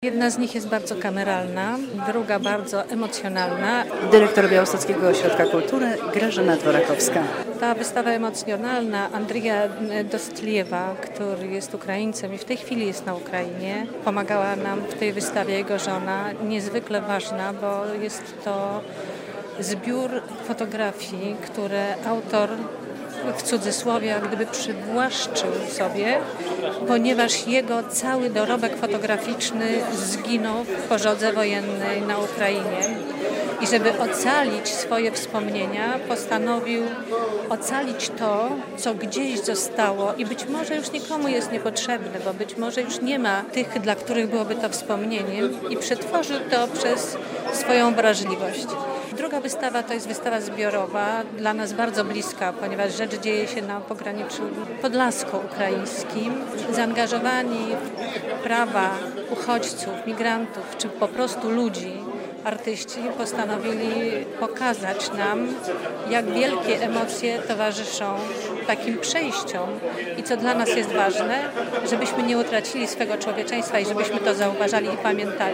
Jedna z nich jest bardzo kameralna, druga bardzo emocjonalna. Dyrektor Białostockiego Ośrodka Kultury Grażyna Dworakowska. Ta wystawa emocjonalna Andrija Dostliewa, który jest Ukraińcem i w tej chwili jest na Ukrainie, pomagała nam w tej wystawie jego żona, niezwykle ważna, bo jest to zbiór fotografii, które autor w cudzysłowie jak gdyby przywłaszczył sobie, ponieważ jego cały dorobek fotograficzny zginął w pożodze wojennej na Ukrainie. I żeby ocalić swoje wspomnienia, postanowił ocalić to, co gdzieś zostało i być może już nikomu jest niepotrzebne, bo być może już nie ma tych, dla których byłoby to wspomnieniem i przetworzył to przez swoją wrażliwość. Druga wystawa to jest wystawa zbiorowa, dla nas bardzo bliska, ponieważ rzecz dzieje się na pograniczu podlasko-ukraińskim. Zaangażowani w prawa uchodźców, migrantów czy po prostu ludzi, artyści postanowili pokazać nam, jak wielkie emocje towarzyszą takim przejściom i co dla nas jest ważne, żebyśmy nie utracili swego człowieczeństwa i żebyśmy to zauważali i pamiętali.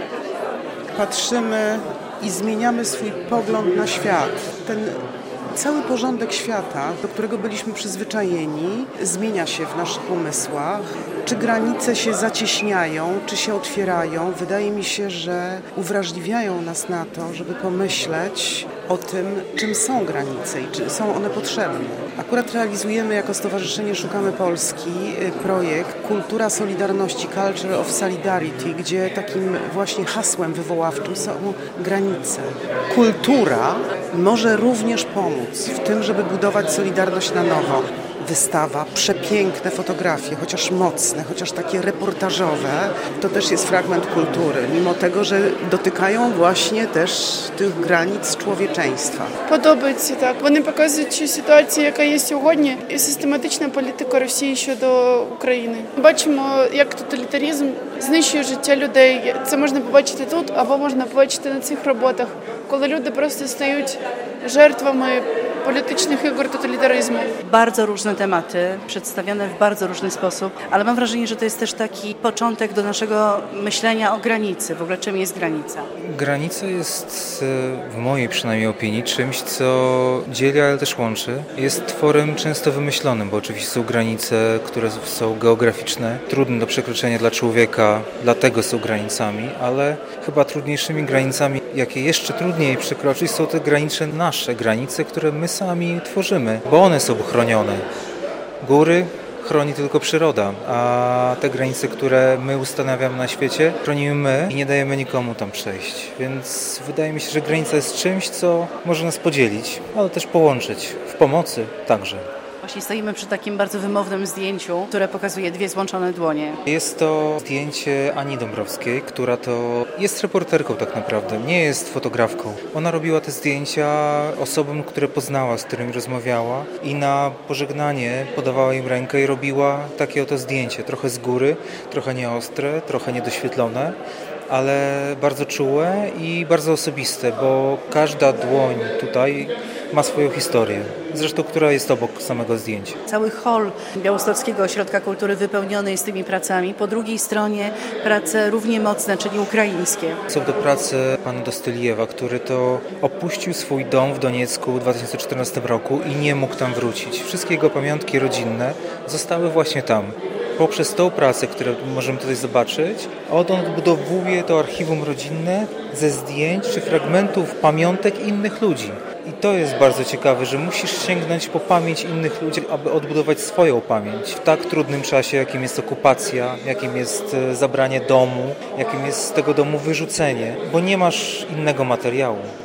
Patrzymy i zmieniamy swój pogląd na świat. Ten cały porządek świata, do którego byliśmy przyzwyczajeni, zmienia się w naszych umysłach. Czy granice się zacieśniają, czy się otwierają? Wydaje mi się, że uwrażliwiają nas na to, żeby pomyśleć o tym, czym są granice i czy są one potrzebne. Akurat realizujemy jako Stowarzyszenie Szukamy Polski projekt Kultura Solidarności, Culture of Solidarity, gdzie takim właśnie hasłem wywoławczym są granice. Kultura może również pomóc w tym, żeby budować solidarność na nowo. Wystawa, przepiękne fotografie, chociaż mocne, chociaż takie reportażowe, to też jest fragment kultury, mimo tego, że dotykają właśnie też tych granic człowieczeństwa. Подобається так. Вони показують ситуацію, яка є сьогодні, і систематична політика Росії щодо України. Бачимо, як тоталітаризм знищує життя людей. Це можна побачити тут, або можна побачити на цих роботах, коли люди просто стають жертвами politycznych ігор totalitaryzmu. Bardzo różne tematy, przedstawione w bardzo różny sposób, ale mam wrażenie, że to jest też taki początek do naszego myślenia o granicy. W ogóle czym jest granica? Granica jest, w mojej przynajmniej opinii, czymś, co dzieli, ale też łączy. Jest tworem często wymyślonym, bo oczywiście są granice, które są geograficzne, trudne do przekroczenia dla człowieka, dlatego są granicami, ale chyba trudniejszymi granicami, jakie jeszcze trudniej przekroczyć, są te granice nasze, granice, które my sami tworzymy, bo one są chronione. Góry chroni tylko przyroda, a te granice, które my ustanawiamy na świecie, chronimy my i nie dajemy nikomu tam przejść. Więc wydaje mi się, że granica jest czymś, co może nas podzielić, ale też połączyć w pomocy także. Właśnie stoimy przy takim bardzo wymownym zdjęciu, które pokazuje dwie złączone dłonie. Jest to zdjęcie Ani Dąbrowskiej, która to jest reporterką tak naprawdę, nie jest fotografką. Ona robiła te zdjęcia osobom, które poznała, z którymi rozmawiała i na pożegnanie podawała im rękę i robiła takie oto zdjęcie, trochę z góry, trochę nieostre, trochę niedoświetlone, ale bardzo czułe i bardzo osobiste, bo każda dłoń tutaj ma swoją historię, zresztą która jest obok samego zdjęcia. Cały hol Białostockiego Ośrodka Kultury wypełniony jest tymi pracami. Po drugiej stronie prace równie mocne, czyli ukraińskie. Są to prace pana Dostliewa, który to opuścił swój dom w Doniecku w 2014 roku i nie mógł tam wrócić. Wszystkie jego pamiątki rodzinne zostały właśnie tam. Poprzez tą pracę, którą możemy tutaj zobaczyć, on odbudowuje to archiwum rodzinne ze zdjęć czy fragmentów pamiątek innych ludzi. I to jest bardzo ciekawe, że musisz sięgnąć po pamięć innych ludzi, aby odbudować swoją pamięć w tak trudnym czasie, jakim jest okupacja, jakim jest zabranie domu, jakim jest z tego domu wyrzucenie, bo nie masz innego materiału.